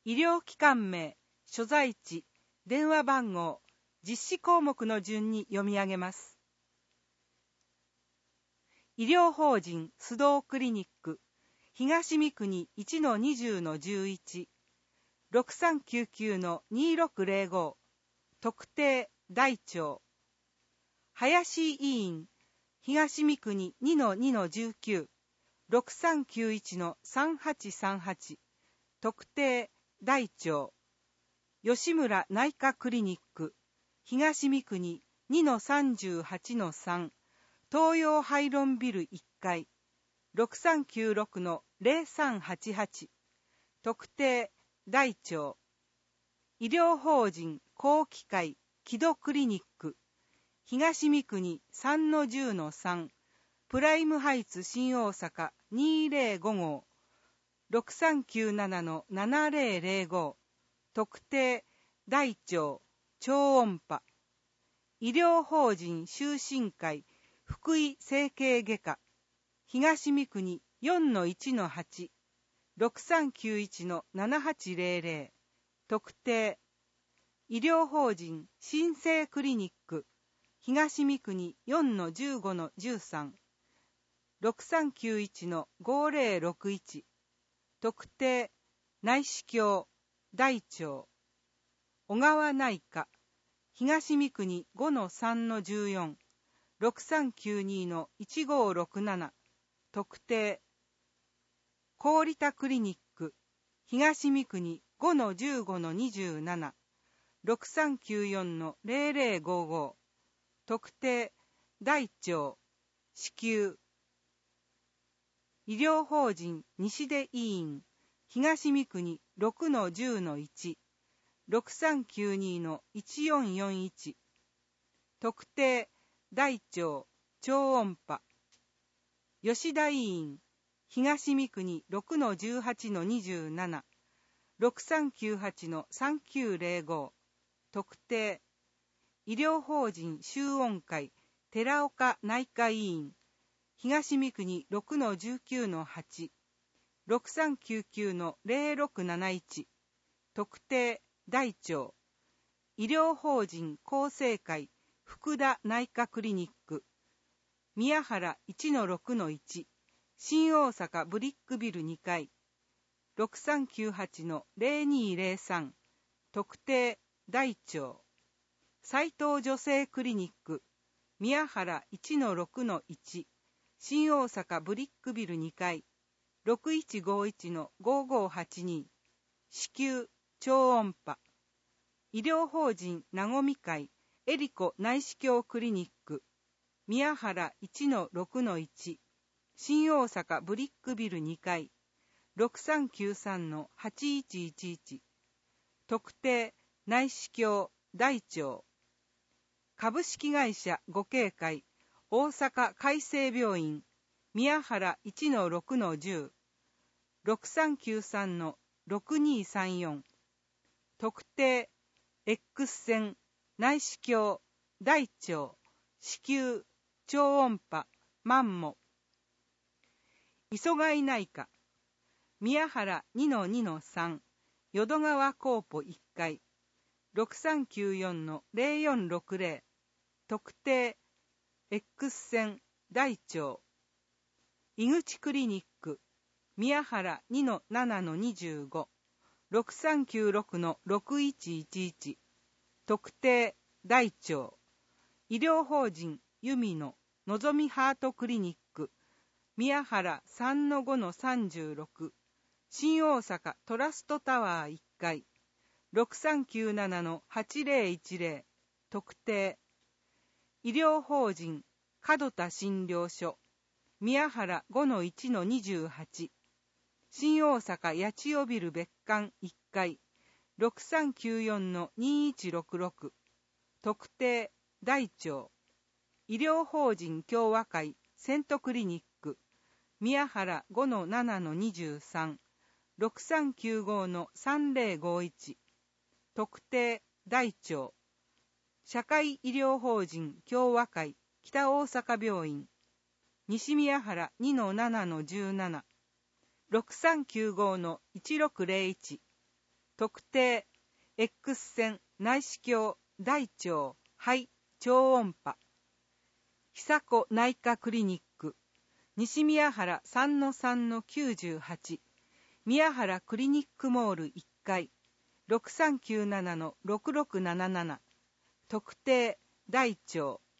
医療機関名、所在地、電話番号、実施項目の順に読み上げます。医療法人須藤クリニック、東三国 1-20-11、6399-2605、特定大腸。林医院、東三国 2-2-19、6391-3838、特定大腸。吉村内科クリニック、東三国 2-38-3、東洋ハイロンビル1階、6396-0388、特定大腸。医療法人高機会木戸クリニック、東三国 3-10-3、プライムハイツ新大阪205号、6397-7005、特定大腸超音波。医療法人終身会福井整形外科、東三国 4-1-8、6391-7800、特定医療法人新生クリニック、東三国 4-15-13、6391-5061、特定内視鏡大腸。小川内科、東三国 5-3-14、6392-1567、特定郡田クリニック、東三国 5-15-27、6394-0055、特定大腸子宮。医療法人西出医院、東三国 6-10-1、6392-1441、特定大腸超音波。吉田医院、東三国 6-18-27、6398-3905、特定医療法人集音会寺岡内科医院、東三国 6-19-8、6399-0671、特定大腸。医療法人厚生会福田内科クリニック、宮原 1-6-1、新大阪ブリックビル2階、6398-0203、特定大腸。斉藤女性クリニック、宮原 1-6-1、新大阪ブリックビル2階、6151-5582、子宮超音波。医療法人なごみ会エリコ内視鏡クリニック、宮原 1-6-1、新大阪ブリックビル2階、6393-8111、特定内視鏡大腸。株式会社五慶会大阪海生病院、宮原 1-6-10、6393-6234、特定 X 線内視鏡大腸子宮超音波マンモ。磯貝内科、宮原 2-2-3、淀川コーポ1階、6394-0460、特定 X 線大腸。井口クリニック、宮原 2-7-25、6396-6111、特定大腸。医療法人由美ののぞみハートクリニック、宮原 3-5-36、新大阪トラストタワー1階、6397-8010、特定医療法人門田診療所、宮原 5-1-28、新大阪八千代ビル別館1階、6394-2166、特定大腸。医療法人共和会セントクリニック、宮原 5-7-23、6395-3051、特定大腸。社会医療法人共和会北大阪病院、西宮原 2-7-17、6395-1601、 特定 X 線内視鏡大腸肺超音波久子内科クリニック西宮原 3-3-98 宮原クリニックモール1階 6397-6677 特定大腸